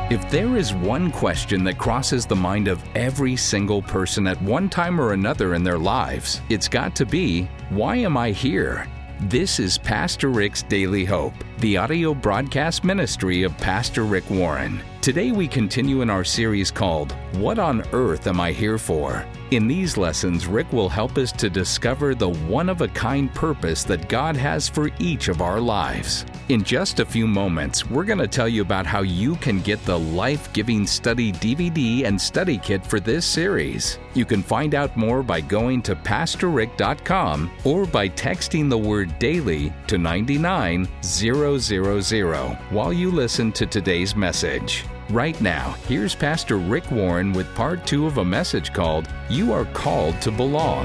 If there is one question that crosses the mind of every single person at one time or another in their lives, it's got to be, why am I here? This is Pastor Rick's Daily Hope, the audio broadcast ministry of Pastor Rick Warren. Today we continue in our series called, What on Earth Am I Here For? In these lessons, Rick will help us to discover the one-of-a-kind purpose that God has for each of our lives. In just a few moments, we're going to tell you about how you can get the life-giving study DVD and study kit for this series. You can find out more by going to PastorRick.com or by texting the word DAILY to 99000 while you listen to today's message. Right now, here's Pastor Rick Warren with part 2 of a message called, You Are Called to Belong.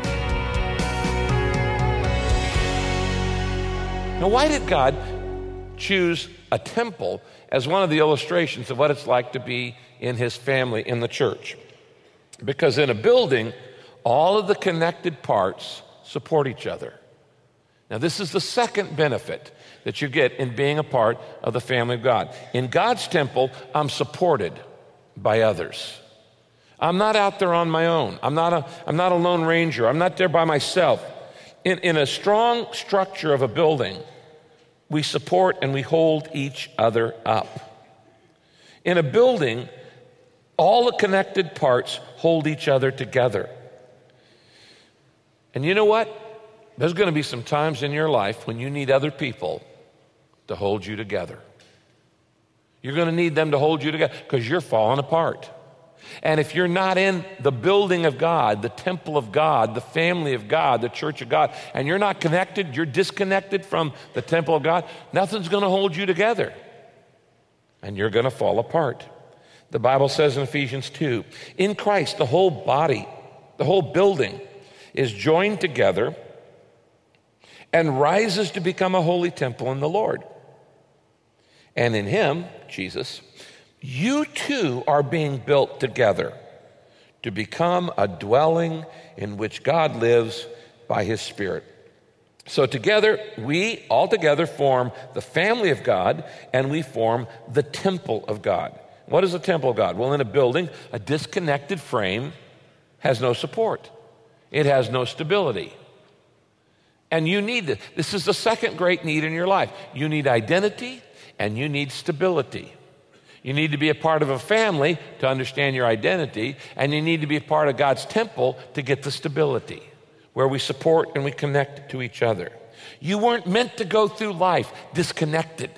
Now, why did God choose a temple as one of the illustrations of what it's like to be in His family in the church? Because in a building, all of the connected parts support each other. Now, this is the second benefit that you get in being a part of the family of God. In God's temple, I'm supported by others. I'm not out there on my own. I'm not a lone ranger. I'm not there by myself. In a strong structure of a building, we support and we hold each other up. In a building, all the connected parts hold each other together. And you know what? There's going to be some times in your life when you need other people to hold you together. You're going to need them to hold you together because you're falling apart. And if you're not in the building of God, the temple of God, the family of God, the church of God, and you're not connected, you're disconnected from the temple of God, nothing's going to hold you together. And you're going to fall apart. The Bible says in Ephesians 2, in Christ, the whole body, the whole building is joined together and rises to become a holy temple in the Lord. And in Him, Jesus, you too are being built together to become a dwelling in which God lives by His Spirit. So together, we all together form the family of God, and we form the temple of God. What is the temple of God? Well, in a building, a disconnected frame has no support. It has no stability. And you need this. This is the second great need in your life. You need identity and you need stability. You need to be a part of a family to understand your identity, and you need to be a part of God's temple to get the stability, where we support and we connect to each other. You weren't meant to go through life disconnected.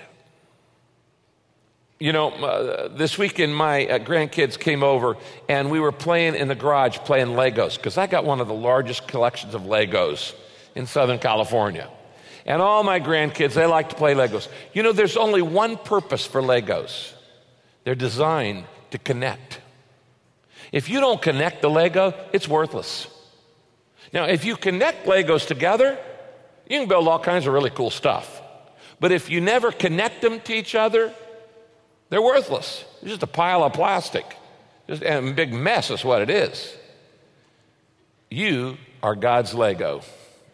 You know, this weekend my grandkids came over and we were playing in the garage, playing Legos, because I got one of the largest collections of Legos in Southern California. And all my grandkids, they like to play Legos. You know, there's only one purpose for Legos. They're designed to connect. If you don't connect the Lego, it's worthless. Now, if you connect Legos together, you can build all kinds of really cool stuff. But if you never connect them to each other, they're worthless. It's just a pile of plastic. Just a big mess is what it is. You are God's Lego.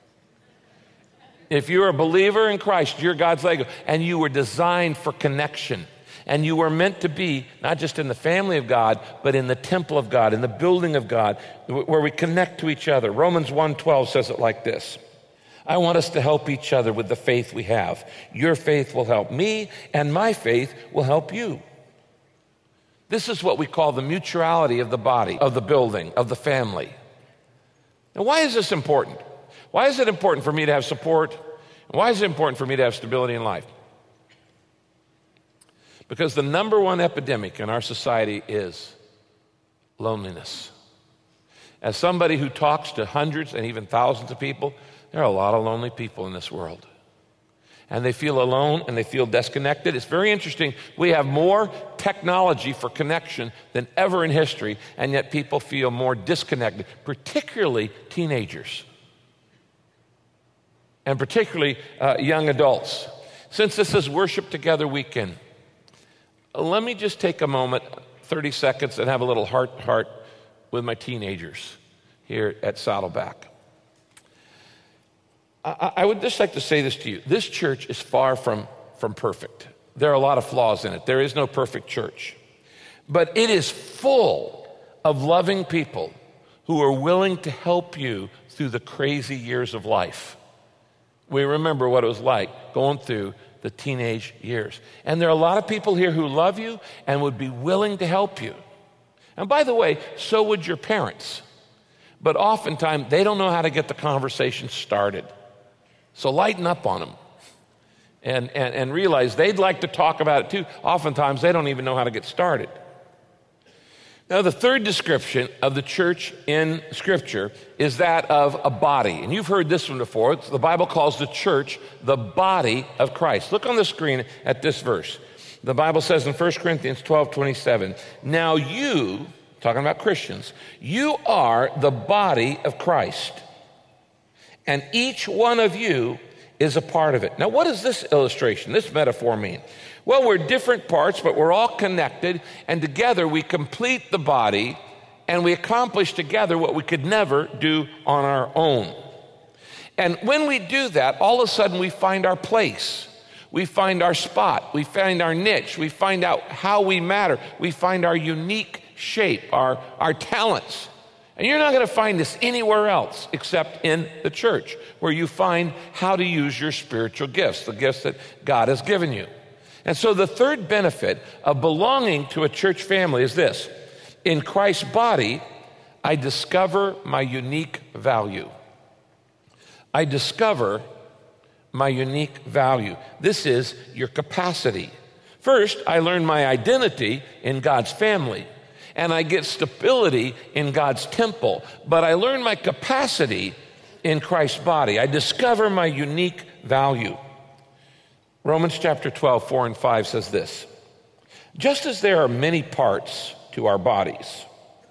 If you're a believer in Christ, you're God's Lego, and you were designed for connection. And you were meant to be not just in the family of God, but in the temple of God, in the building of God, where we connect to each other. Romans 1:12 says it like this. I want us to help each other with the faith we have. Your faith will help me, and my faith will help you. This is what we call the mutuality of the body, of the building, of the family. Now, why is this important? Why is it important for me to have support? Why is it important for me to have stability in life? Because the number one epidemic in our society is loneliness. As somebody who talks to hundreds and even thousands of people, there are a lot of lonely people in this world. And they feel alone and they feel disconnected. It's very interesting. We have more technology for connection than ever in history, and yet people feel more disconnected, particularly teenagers. And particularly young adults. Since this is Worship Together weekend, let me just take a moment, 30 seconds, and have a little heart-to-heart with my teenagers here at Saddleback. I would just like to say this to you. This church is far from perfect. There are a lot of flaws in it. There is no perfect church. But it is full of loving people who are willing to help you through the crazy years of life. We remember what it was like going through the teenage years. And there are a lot of people here who love you and would be willing to help you. And by the way, so would your parents. But oftentimes, they don't know how to get the conversation started. So lighten up on them and realize they'd like to talk about it too. Oftentimes, they don't even know how to get started. Now, the third description of the church in Scripture is that of a body. And you've heard this one before. The Bible calls the church the body of Christ. Look on the screen at this verse. The Bible says in 1 Corinthians 12:27, now you, talking about Christians, you are the body of Christ, and each one of you is a part of it. Now, what does this illustration, this metaphor mean? Well, we're different parts, but we're all connected, and together we complete the body, and we accomplish together what we could never do on our own. And when we do that, all of a sudden we find our place. We find our spot. We find our niche. We find out how we matter. We find our unique shape, our talents. And you're not going to find this anywhere else except in the church, where you find how to use your spiritual gifts, the gifts that God has given you. And so the third benefit of belonging to a church family is this. In Christ's body, I discover my unique value. I discover my unique value. This is your capacity. First, I learn my identity in God's family, and I get stability in God's temple. But I learn my capacity in Christ's body. I discover my unique value. Romans chapter 12, 4 and 5 says this. Just as there are many parts to our bodies,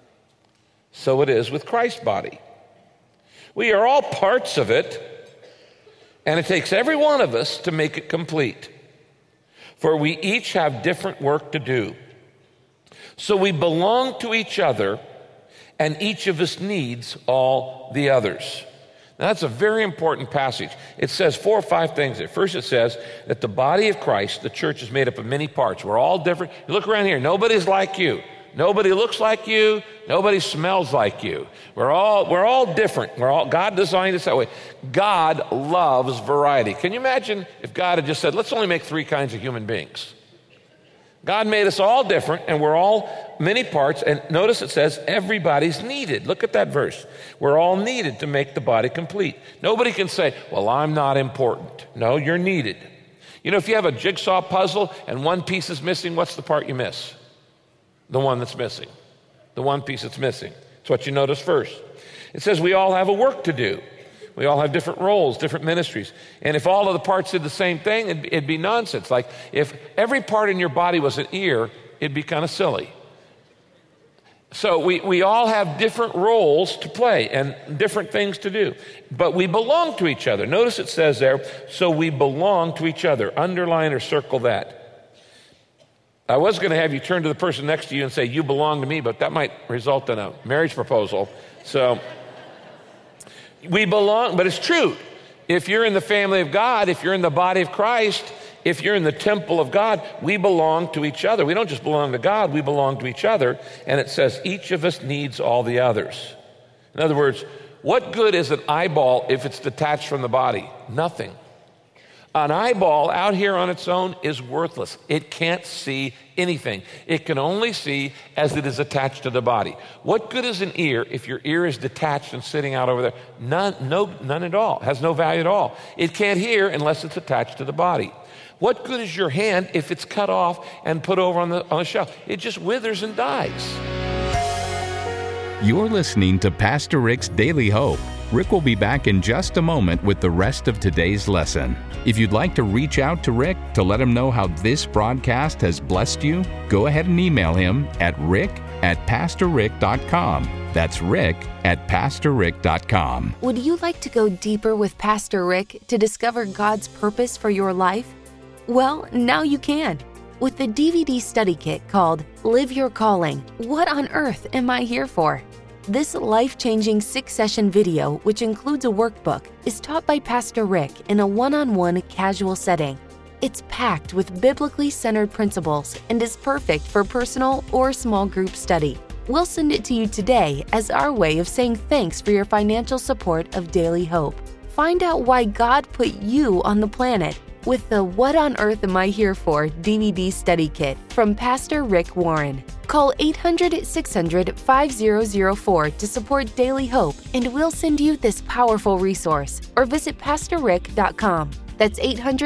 so it is with Christ's body. We are all parts of it, and it takes every one of us to make it complete. For we each have different work to do. So we belong to each other, and each of us needs all the others. Now, that's a very important passage. It says 4 or 5 things there. First, it says that the body of Christ, the church, is made up of many parts. We're all different. You look around here, nobody's like you. Nobody looks like you. Nobody smells like you. We're all different. God designed us that way. God loves variety. Can you imagine if God had just said, let's only make 3 kinds of human beings? God made us all different, and we're all many parts. And notice it says everybody's needed. Look at that verse. We're all needed to make the body complete. Nobody can say, well, I'm not important. No, you're needed. You know, if you have a jigsaw puzzle and one piece is missing, what's the part you miss? The one that's missing. The one piece that's missing. It's what you notice first. It says we all have a work to do. We all have different roles, different ministries. And if all of the parts did the same thing, it'd be nonsense. Like if every part in your body was an ear, it'd be kind of silly. So we all have different roles to play and different things to do. But we belong to each other. Notice it says there, so we belong to each other. Underline or circle that. I was going to have you turn to the person next to you and say, you belong to me, but that might result in a marriage proposal. So we belong, but it's true. If you're in the family of God, if you're in the body of Christ, if you're in the temple of God, we belong to each other. We don't just belong to God, we belong to each other. And it says each of us needs all the others. In other words, what good is an eyeball if it's detached from the body? Nothing. An eyeball out here on its own is worthless. It can't see anything. It can only see as it is attached to the body. What good is an ear if your ear is detached and sitting out over there? None at all. It has no value at all. It can't hear unless it's attached to the body. What good is your hand if it's cut off and put over on the shelf? It just withers and dies. You're listening to Pastor Rick's Daily Hope. Rick will be back in just a moment with the rest of today's lesson. If you'd like to reach out to Rick to let him know how this broadcast has blessed you, go ahead and email him at rick@pastorrick.com. That's rick@pastorrick.com. Would you like to go deeper with Pastor Rick to discover God's purpose for your life? Well, now you can. With the DVD study kit called Live Your Calling, What on Earth Am I Here For? This life-changing 6-session video, which includes a workbook, is taught by Pastor Rick in a one-on-one casual setting. It's packed with biblically centered principles and is perfect for personal or small group study. We'll send it to you today as our way of saying thanks for your financial support of Daily Hope. Find out why God put you on the planet with the What on Earth Am I Here For DVD study kit from Pastor Rick Warren. Call 800-600-5004 to support Daily Hope, and we'll send you this powerful resource, or visit PastorRick.com. That's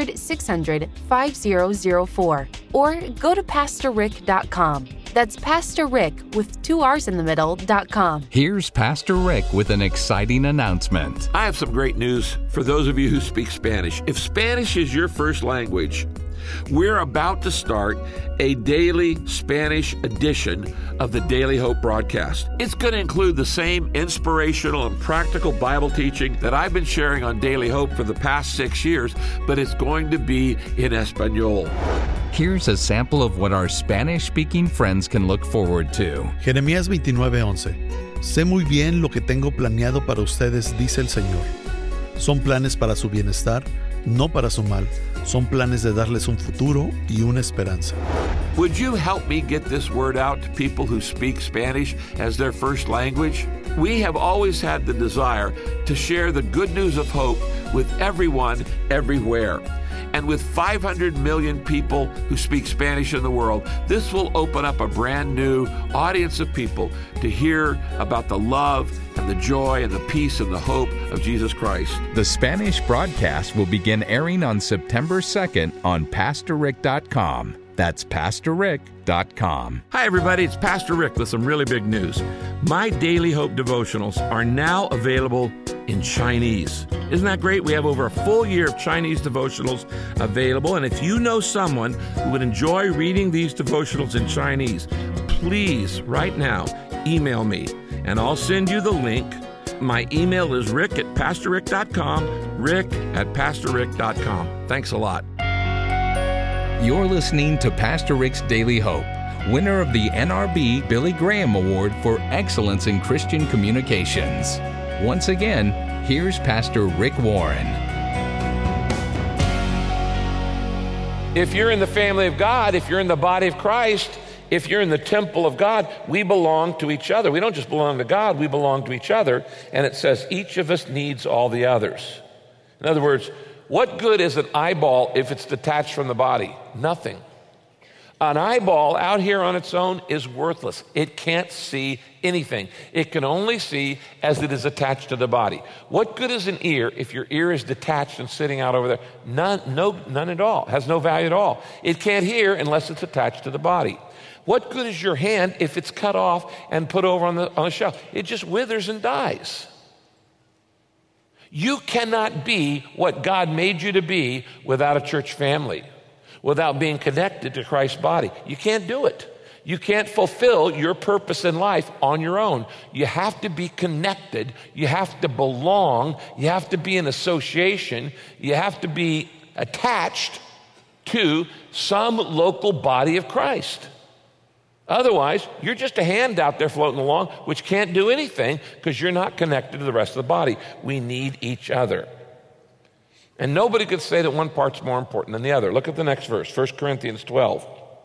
800-600-5004. Or go to PastorRick.com. That's Pastor Rick with 2 R's in the middle.com. Here's Pastor Rick with an exciting announcement. I have some great news for those of you who speak Spanish. If Spanish is your first language, we're about to start a daily Spanish edition of the Daily Hope broadcast. It's going to include the same inspirational and practical Bible teaching that I've been sharing on Daily Hope for the past 6 years, but it's going to be in Espanol. Here's a sample of what our Spanish-speaking friends can look forward to. Jeremías 29:11. Sé muy bien lo que tengo planeado para ustedes, dice el Señor. Son planes para su bienestar, no para su mal. Son planes de darles un futuro y una esperanza. Would you help me get this word out to people who speak Spanish as their first language? We have always had the desire to share the good news of hope with everyone, everywhere. And with 500 million people who speak Spanish in the world, this will open up a brand new audience of people to hear about the love and the joy and the peace and the hope of Jesus Christ. The Spanish broadcast will begin airing on September 2nd on PastorRick.com. That's PastorRick.com. Hi, everybody. It's Pastor Rick with some really big news. My Daily Hope devotionals are now available in Chinese. Isn't that great? We have over a full year of Chinese devotionals available. And if you know someone who would enjoy reading these devotionals in Chinese, please, right now, email me and I'll send you the link. My email is rick@pastorrick.com, rick@pastorrick.com. Thanks a lot. You're listening to Pastor Rick's Daily Hope, winner of the NRB Billy Graham Award for Excellence in Christian Communications. Once again, here's Pastor Rick Warren. If you're in the family of God, if you're in the body of Christ, if you're in the temple of God, we belong to each other. We don't just belong to God, we belong to each other. And it says each of us needs all the others. In other words, what good is an eyeball if it's detached from the body? Nothing. An eyeball out here on its own is worthless. It can't see anything. It can only see as it is attached to the body. What good is an ear if your ear is detached and sitting out over there? None at all. It has no value at all. It can't hear unless it's attached to the body. What good is your hand if it's cut off and put over on the shelf? It just withers and dies. You cannot be what God made you to be without a church family, without being connected to Christ's body. You can't do it. You can't fulfill your purpose in life on your own. You have to be connected. You have to belong. You have to be in association. You have to be attached to some local body of Christ. Otherwise, you're just a hand out there floating along, which can't do anything because you're not connected to the rest of the body. We need each other. And nobody could say that one part's more important than the other. Look at the next verse, 1 Corinthians 12.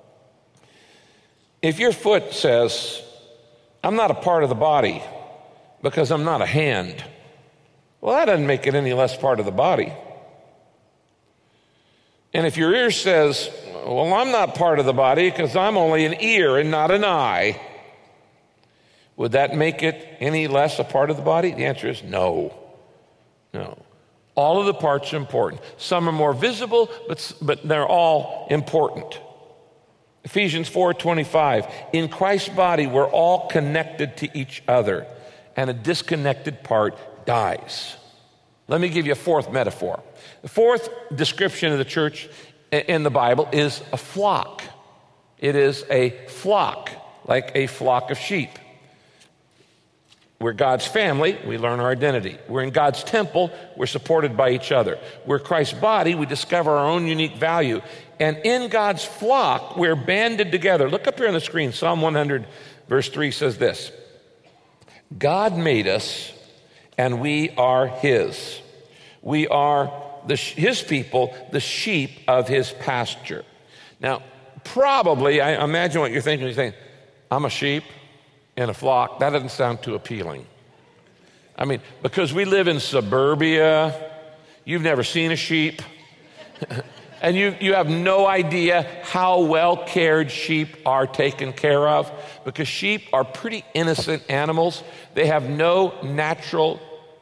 If your foot says, I'm not a part of the body because I'm not a hand, well, that doesn't make it any less part of the body. And if your ear says, well, I'm not part of the body because I'm only an ear and not an eye, would that make it any less a part of the body? The answer is no. No. All of the parts are important. Some are more visible, but they're all important. Ephesians 4:25, in Christ's body, we're all connected to each other, and a disconnected part dies. Let me give you a fourth metaphor. The fourth description of the church in the Bible is a flock. It is a flock, like a flock of sheep. We're God's family, we learn our identity. We're in God's temple, we're supported by each other. We're Christ's body, we discover our own unique value. And in God's flock, we're banded together. Look up here on the screen. Psalm 100, verse 3 says this. God made us, and we are His. We are his people, the sheep of his pasture. Now, probably, I imagine what you're thinking. You're saying, I'm a sheep in a flock. That doesn't sound too appealing. I mean, because we live in suburbia, you've never seen a sheep, and you have no idea how well cared sheep are taken care of, because sheep are pretty innocent animals. They have no natural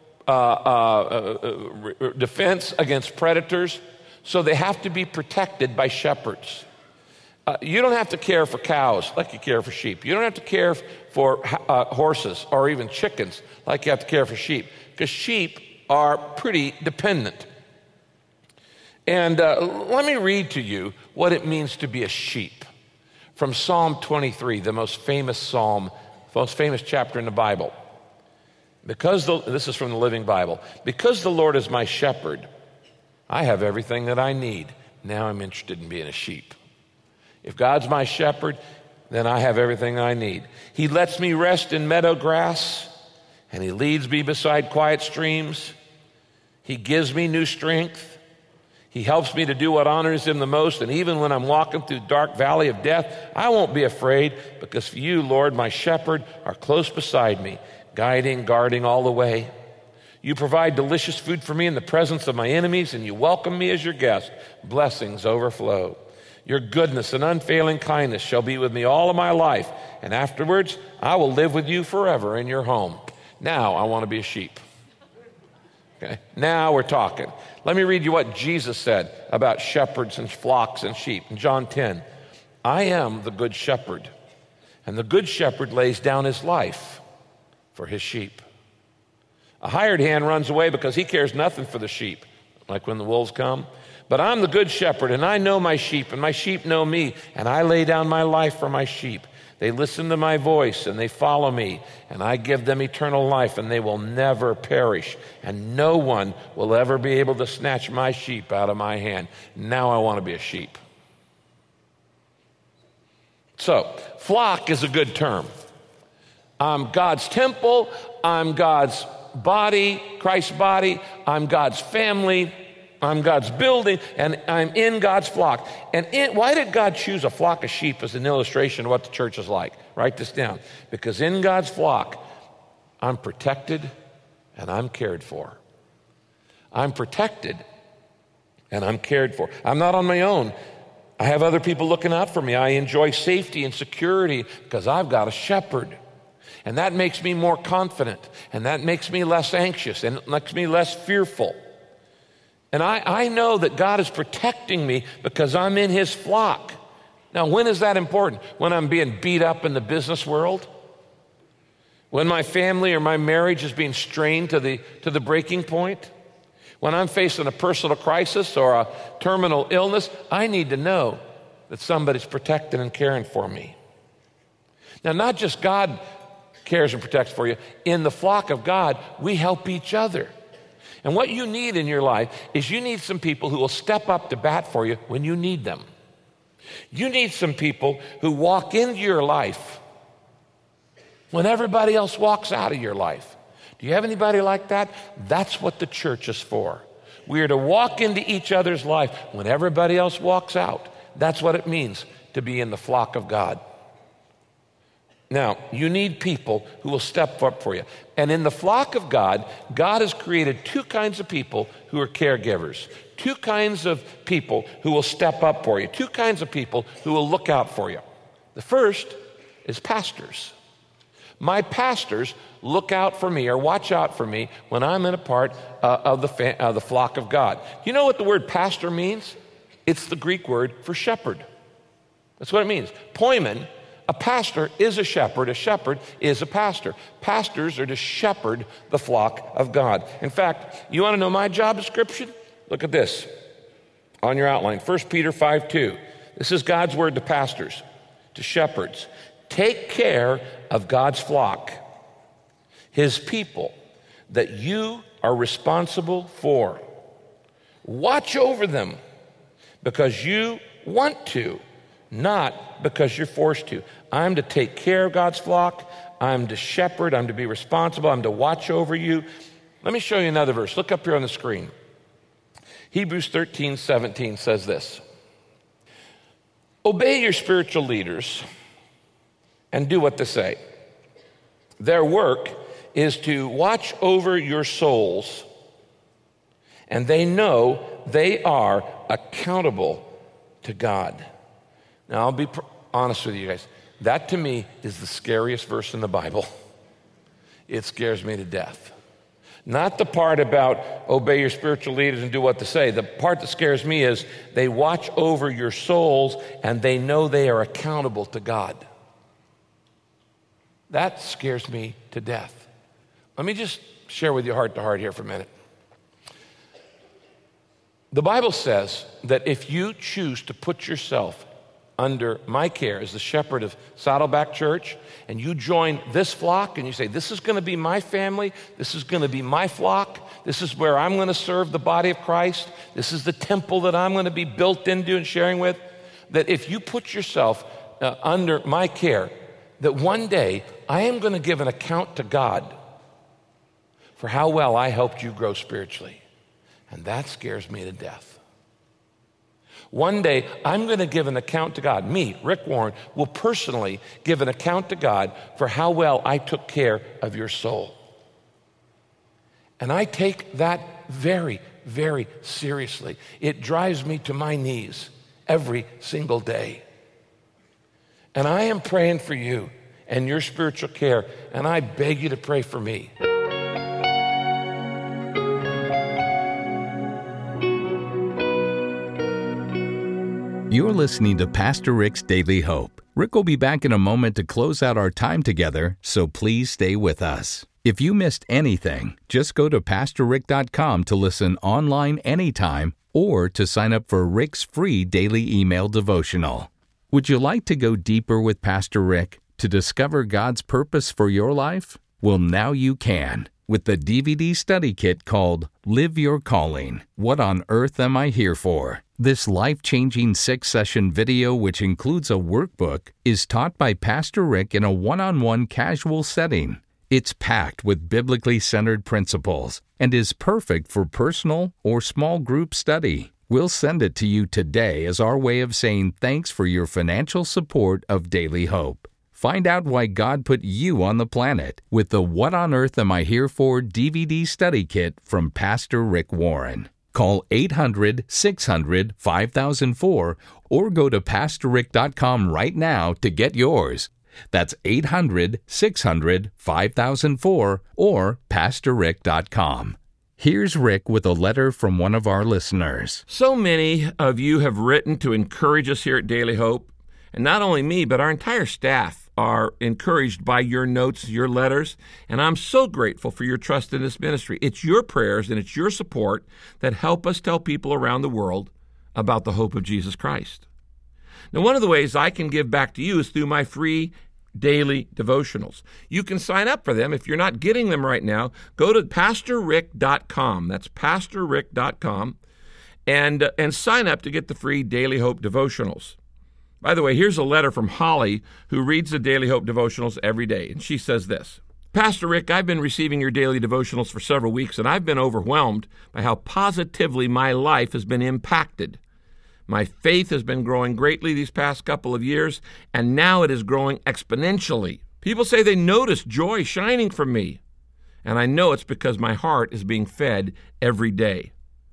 defense against predators, so they have to be protected by shepherds. You don't have to care for cows like you care for sheep. You don't have to care for horses or even chickens like you have to care for sheep, because sheep are pretty dependent. And let me read to you what it means to be a sheep from Psalm 23, the most famous psalm, most famous chapter in the Bible. This is from the Living Bible. Because the Lord is my shepherd, I have everything that I need. Now I'm interested in being a sheep. If God's my shepherd, then I have everything I need. He lets me rest in meadow grass, and he leads me beside quiet streams. He gives me new strength. He helps me to do what honors him the most, and even when I'm walking through the dark valley of death, I won't be afraid, because you, Lord, my shepherd, are close beside me, guiding, guarding all the way. You provide delicious food for me in the presence of my enemies, and you welcome me as your guest. Blessings overflow. Your goodness and unfailing kindness shall be with me all of my life, and afterwards I will live with you forever in your home. Now I want to be a sheep. Okay, now we're talking. Let me read you what Jesus said about shepherds and flocks and sheep. In John 10, I am the good shepherd, and the good shepherd lays down his life for his sheep. A hired hand runs away because he cares nothing for the sheep, like when the wolves come. But I'm the good shepherd, and I know my sheep, and my sheep know me, and I lay down my life for my sheep. They listen to my voice, and they follow me, and I give them eternal life, and they will never perish, and no one will ever be able to snatch my sheep out of my hand. Now I want to be a sheep. So, flock is a good term. I'm God's temple, I'm God's body, Christ's body, I'm God's family, I'm God's building, and I'm in God's flock. And why did God choose a flock of sheep as an illustration of what the church is like? Write this down. Because in God's flock, I'm protected and I'm cared for. I'm protected and I'm cared for. I'm not on my own. I have other people looking out for me. I enjoy safety and security because I've got a shepherd. And that makes me more confident, and that makes me less anxious, and it makes me less fearful. And I know that God is protecting me because I'm in his flock. Now, when is that important? When I'm being beat up in the business world? When my family or my marriage is being strained to the breaking point? When I'm facing a personal crisis or a terminal illness, I need to know that somebody's protecting and caring for me. Now, not just God cares and protects for you. In the flock of God, we help each other. And what you need in your life is you need some people who will step up to bat for you when you need them. You need some people who walk into your life when everybody else walks out of your life. Do you have anybody like that? That's what the church is for. We are to walk into each other's life when everybody else walks out. That's what it means to be in the flock of God. Now, you need people who will step up for you. And in the flock of God, God has created two kinds of people who are caregivers, two kinds of people who will step up for you, two kinds of people who will look out for you. The first is pastors. My pastors look out for me or watch out for me when I'm in a part of the flock of God. You know what the word pastor means? It's the Greek word for shepherd. That's what it means. Poimen. A pastor is a shepherd is a pastor. Pastors are to shepherd the flock of God. In fact, you want to know my job description? Look at this on your outline. 1 Peter 5:2. This is God's word to pastors, to shepherds. Take care of God's flock, his people, that you are responsible for. Watch over them because you want to, not because you're forced to. I'm to take care of God's flock. I'm to shepherd. I'm to be responsible. I'm to watch over you. Let me show you another verse. Look up here on the screen. Hebrews 13:17 says this: obey your spiritual leaders and do what they say. Their work is to watch over your souls, and they know they are accountable to God. Now, I'll be honest with you guys. That to me is the scariest verse in the Bible. It scares me to death. Not the part about obey your spiritual leaders and do what they say. The part that scares me is they watch over your souls and they know they are accountable to God. That scares me to death. Let me just share with you heart to heart here for a minute. The Bible says that if you choose to put yourself under my care as the shepherd of Saddleback Church, and you join this flock and you say, this is going to be my family, this is going to be my flock, this is where I'm going to serve the body of Christ, this is the temple that I'm going to be built into and sharing with, that if you put yourself under my care, that one day I am going to give an account to God for how well I helped you grow spiritually. And that scares me to death. One day, I'm going to give an account to God. Me, Rick Warren, will personally give an account to God for how well I took care of your soul. And I take that very, very seriously. It drives me to my knees every single day. And I am praying for you and your spiritual care, and I beg you to pray for me. You're listening to Pastor Rick's Daily Hope. Rick will be back in a moment to close out our time together, so please stay with us. If you missed anything, just go to PastorRick.com to listen online anytime or to sign up for Rick's free daily email devotional. Would you like to go deeper with Pastor Rick to discover God's purpose for your life? Well, now you can with the DVD study kit called Live Your Calling. What on earth am I here for? This life-changing 6-session video, which includes a workbook, is taught by Pastor Rick in a one-on-one casual setting. It's packed with biblically centered principles and is perfect for personal or small group study. We'll send it to you today as our way of saying thanks for your financial support of Daily Hope. Find out why God put you on the planet with the What on Earth Am I Here For DVD study kit from Pastor Rick Warren. Call 800-600-5004 or go to PastorRick.com right now to get yours. That's 800-600-5004 or PastorRick.com. Here's Rick with a letter from one of our listeners. So many of you have written to encourage us here at Daily Hope. And not only me, but our entire staff are encouraged by your notes, your letters, and I'm so grateful for your trust in this ministry. It's your prayers and it's your support that help us tell people around the world about the hope of Jesus Christ. Now, one of the ways I can give back to you is through my free daily devotionals. You can sign up for them. If you're not getting them right now, go to PastorRick.com. That's PastorRick.com, and sign up to get the free Daily Hope devotionals. By the way, here's a letter from Holly, who reads the Daily Hope devotionals every day, and she says this: Pastor Rick, I've been receiving your daily devotionals for several weeks, and I've been overwhelmed by how positively my life has been impacted. My faith has been growing greatly these past couple of years, and now it is growing exponentially. People say they notice joy shining from me, and I know it's because my heart is being fed every day.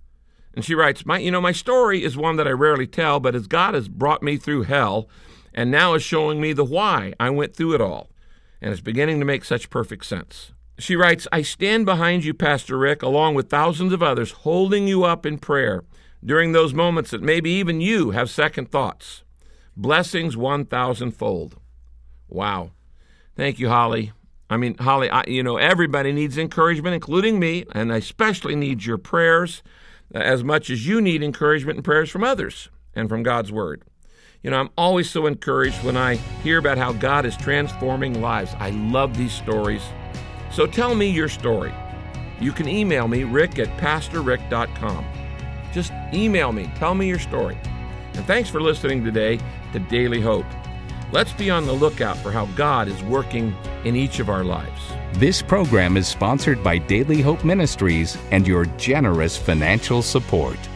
And she writes, my story is one that I rarely tell, but as God has brought me through hell and now is showing me the why I went through it all, and it's beginning to make such perfect sense. She writes, I stand behind you, Pastor Rick, along with thousands of others, holding you up in prayer during those moments that maybe even you have second thoughts. Blessings 1,000-fold. Wow. Thank you, Holly. Holly, everybody needs encouragement, including me, and I especially need your prayers as much as you need encouragement and prayers from others and from God's Word. I'm always so encouraged when I hear about how God is transforming lives. I love these stories. So tell me your story. You can email me, rick@pastorrick.com. Just email me. Tell me your story. And thanks for listening today to Daily Hope. Let's be on the lookout for how God is working in each of our lives. This program is sponsored by Daily Hope Ministries and your generous financial support.